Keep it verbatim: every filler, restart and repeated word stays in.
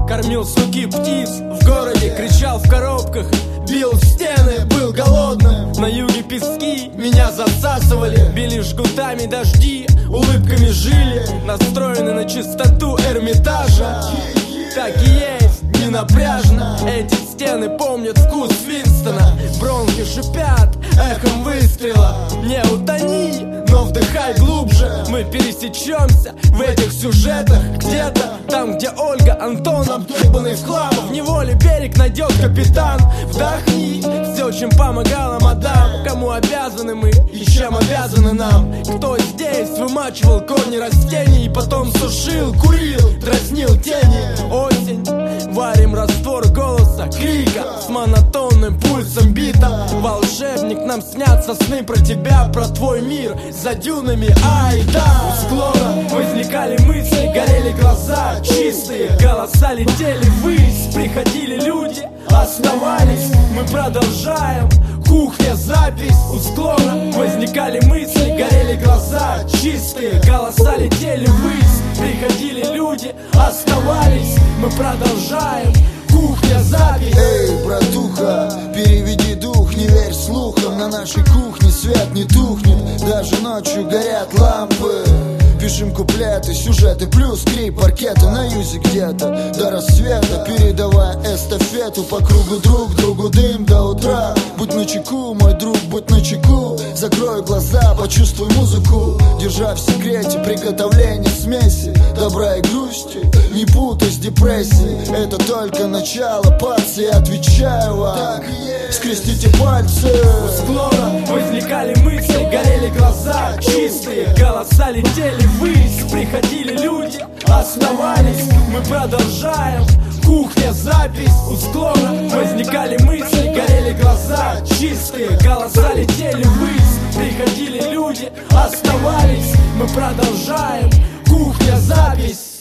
кормил суки птиц в городе, кричал в коробках, бил в стены, был голодным. На юге пески меня засасывали, били жгутами дожди, улыбками жили, настроены на чистоту Эрмитажа. Так и есть, не напряжно. Эти стены помнят вкус Винстона. Бронхи шипят эхом выстрела. Не утони, но вдыхай глубже. Мы пересечемся в этих сюжетах. Где-то там, где Ольга, Антон обдолбанный в хлам. В неволе берег найдет капитан. Вдохни все, чем помогала мадам. Кому обязаны мы и чем обязаны нам? Кто здесь вымачивал корни растений, потом сушил, курил, дразнил тени? Осень, варим раствор голоса, крика с монотонным пульсом бита. Волшебник, нам снятся сны про тебя, про твой мир за дюнами, ай да. У склона возникали мысли, горели глаза чистые, голоса летели ввысь. Приходили люди, оставались, мы продолжаем. Кухня, запись. У склона возникали мысли, горели глаза чистые, голоса летели ввысь. Приходили люди, оставались, мы продолжаем. Кухня, запись. Эй, братуха, переведи дух, не верь слухам. На нашей кухне свет не тухнет, даже ночью горят лампы. Пишем куплеты, сюжеты, плюс скрип, паркеты на юзе где-то до рассвета, передавая эстафету по кругу друг другу, дым до утра. Будь начеку, мой друг, будь начеку. Закрой глаза, почувствуй музыку, держа в секрете приготовление смеси добра и грусти. Не путай с депрессией, это только начало пацы. Отвечаю вам, скрестите пальцы. У склона возникали мысли, горели глаза чистые, голоса летели ввысь. Приходили люди, оставались, мы продолжаем. Кухня, запись. У склона возникали мысли, горели глаза чистые, голоса летели ввысь. Приходили люди, оставались, мы продолжаем. Кухня, запись.